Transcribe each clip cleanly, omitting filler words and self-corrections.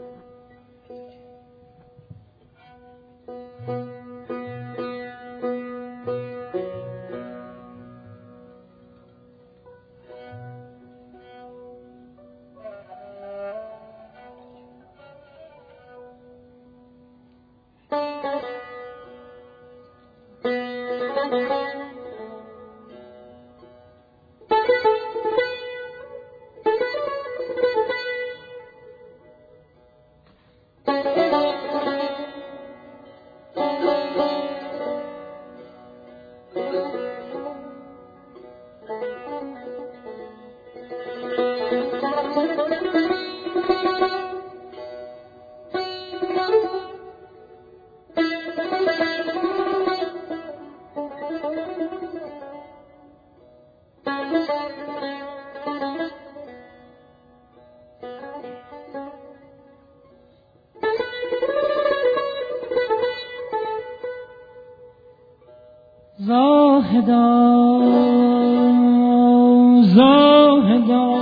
زاهدا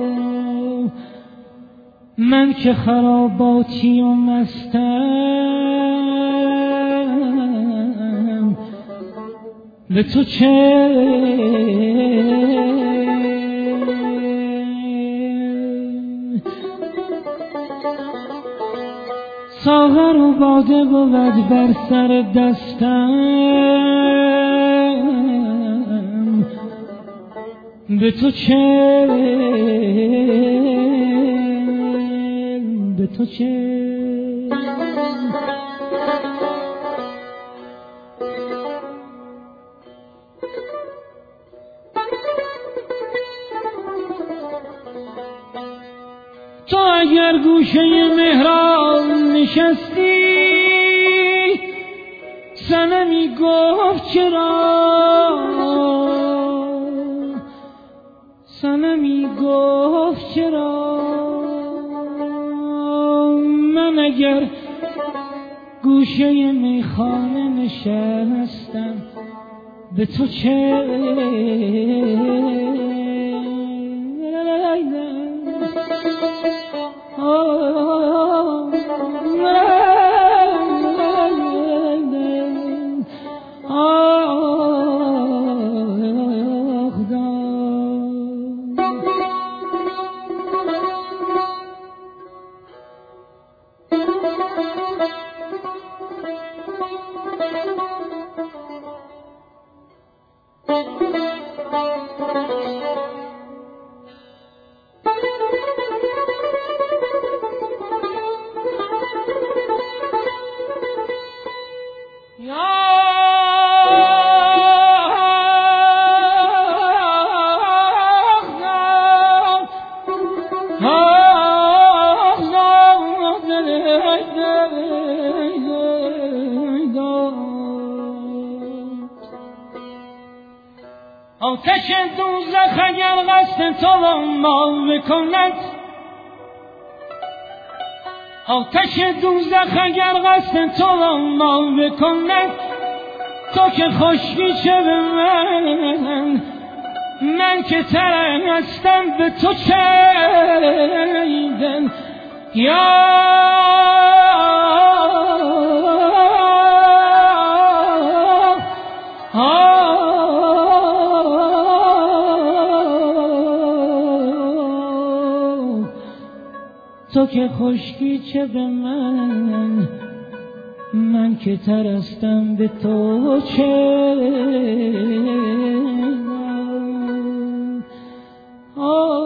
من که خراباتی و مستم به تو چه ساغر و باده بود بر سر دستم به تو چه به تو چه تو اگر گوشه مهراب نشستی صنمی گفت چرا صنمی گفت چرا من اگر گوشه میخانه نشستم به تو چه آتش دوزخ اگر قصد تو را مال بکند آتش دوزخ اگر قصد تو را مال بکند تو که خشکی چه به من که ترستم به تو چه یا تو که خشکی چه به من که ترستم به تو چه